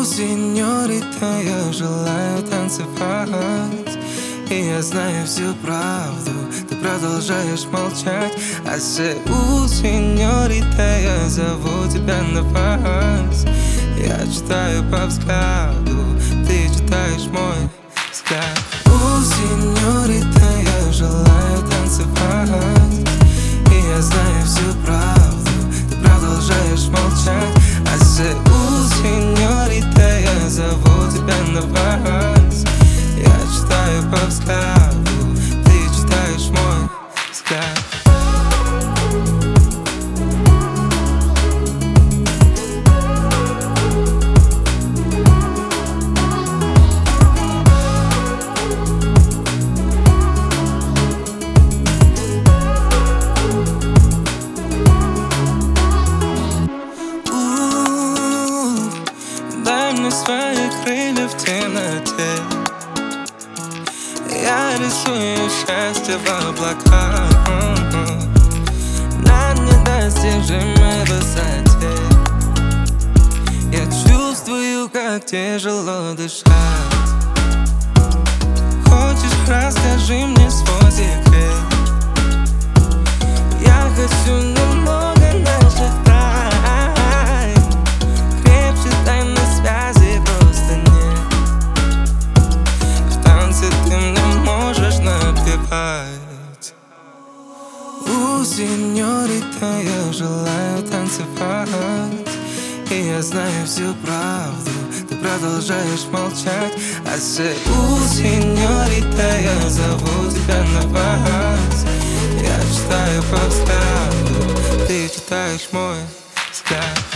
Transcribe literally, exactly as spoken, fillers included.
сеньорита, я желаю танцевать. И я знаю всю правду, ты продолжаешь молчать. А у сеньорита, я зову тебя на вальс. Я читаю по взгляду, ты читаешь мой взгляд. У сеньорита, я желаю танцевать. И я знаю всю правду, ты продолжаешь молчать. А у сеньорита, я зову тебя на вальс. Я читаю по взгляду, ты читаешь мой взгляд. Дай мне свои крылья в темноте. Я рисую счастье в облаках на недостижимой высоте. Я чувствую, как тяжело дышать. Хочешь, расскажи мне свой секрет. Я хочу немного наших тайн. Крепче тайной связи просто нет. В танце ты мне можешь напевать. У сеньорита, я желаю танцевать. И я знаю всю правду, ты продолжаешь молчать. А у сеньорита, я зову тебя на вальс. Я читаю по взгляду, ты читаешь мой взгляд.